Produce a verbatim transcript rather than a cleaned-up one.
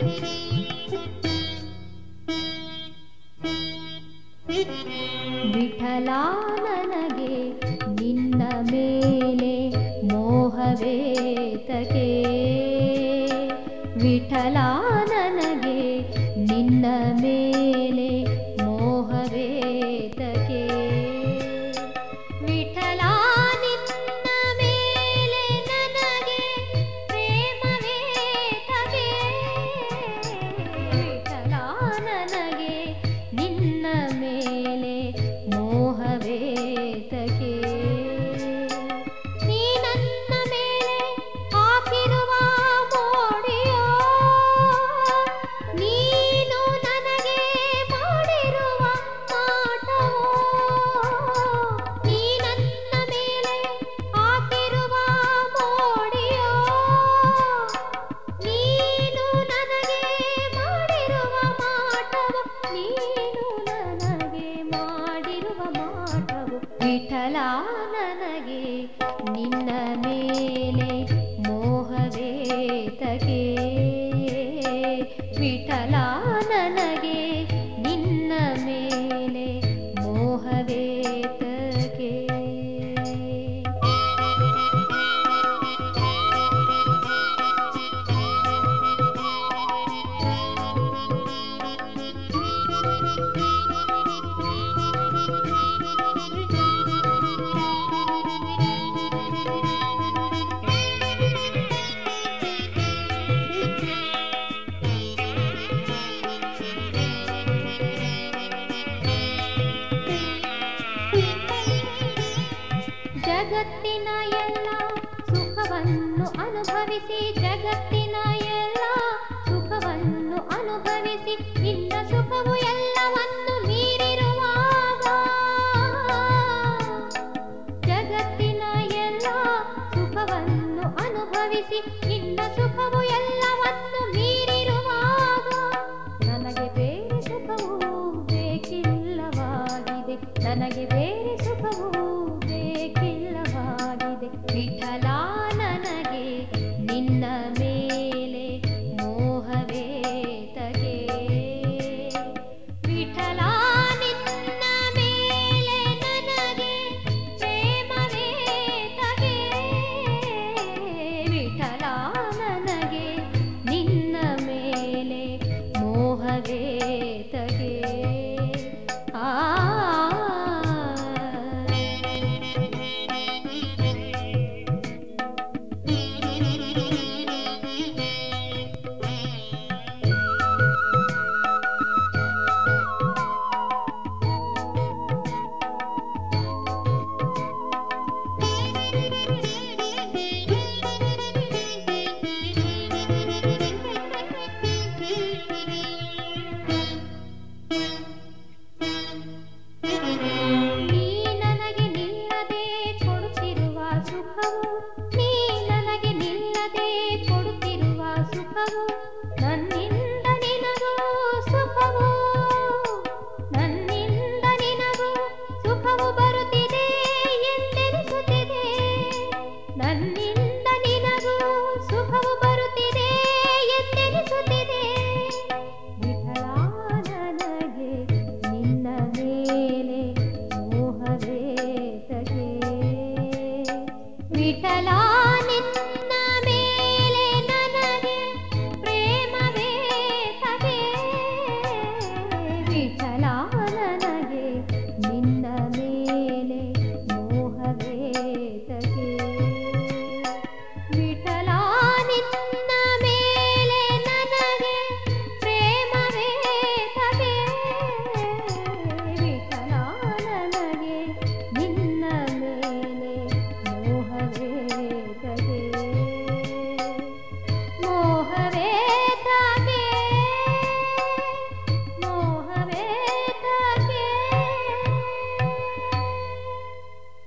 ವಿಠಲ ನನಗೆ ನಿನ್ನ ಮೇಲೆ ಮೋಹವೇತಕೆ ವಿಠಲ ನನಗೆ ನಿನ್ನ ಮೇಲೆ ಮೋಹವೇತಕೆ ವಿಠಲ ನಿನ್ನ ಮೇಲೆ ನನಗೆ ಪ್ರೇಮವೇತಕೆ ವಿಠಲ ನನಗೆ ನಿನ್ನ ಮೇಲೆ ಮೋಹವೇತಕೆ ನೀ ನನ್ನ ಮೇಲೆ ಹಾಕಿರುವ ಮೋಡಿಯೋ ನೀನು ನನಗೆ ಮಾಡಿರುವ ಮಾಟವೋ ನೀ ನನ್ನ ಮೇಲೆ ಹಾಕಿರುವ ಮೋಡಿಯೋ ನೀನು ನನಗೆ ಮಾಡಿರುವ ಮಾಟವೋ ನೀನು ನನಗೆ ಮಾಡಿರುವ ಮಾಟವು ವಿಠಲ ನನಗೆ ನಿನ್ನ ಮೇಲೆ ಮೋಹವೇತಕೆ ವಿಠಲ ನನಗೆ ನಿನ್ನ ಮೇಲೆ ಮೋಹವೇತಕೆ ಜಗತ್ತಿನ ಎಲ್ಲ ಸುಖವನ್ನು ಅನುಭವಿಸಿ ಜಗತ್ತಿನ ಎಲ್ಲ ಸುಖವನ್ನು ಅನುಭವಿಸಿ ನಿನ್ನ ಸುಖವು ಎಲ್ಲವನ್ನು ಮೀರಿರುವಾಗ ಜಗತ್ತಿನ ಎಲ್ಲ ಸುಖವನ್ನು ಅನುಭವಿಸಿ ನಿನ್ನ ಸುಖವು ಎಲ್ಲವನ್ನು ಮೀರಿರುವಾಗ ನನಗೆ ಬೇರೆ ಸುಖವು ಬೇಕಿಲ್ಲವಾಗಿದೆ ನನಗೆ ಬೇರೆ ಸುಖವು ಬೇಕಿಲ್ಲವಾಗಿದೆ ವಿಠಲ ನನಗೆ ನಿನ್ನ ಮೇಲೆ ಮೋಹವೇತಕೆ ವಿಠಲ ನಿನ್ನ ಮೇಲೆ ನನಗೆ ಪ್ರೇಮವೇತಕೆ ವಿಠಲ ನನಗೆ ನಿನ್ನ ಮೇಲೆ ಮೋಹವೇತಕೆ ಆ ನೀ ನನಗೆ ನಿಲ್ಲದೆ ಕೊಡುತ್ತಿರುವ ಸುಖವು ನೀ ನನಗೆ ನಿಲ್ಲದೆ ಕೊಡುತ್ತಿರುವ ಸುಖವು ನನ್ನ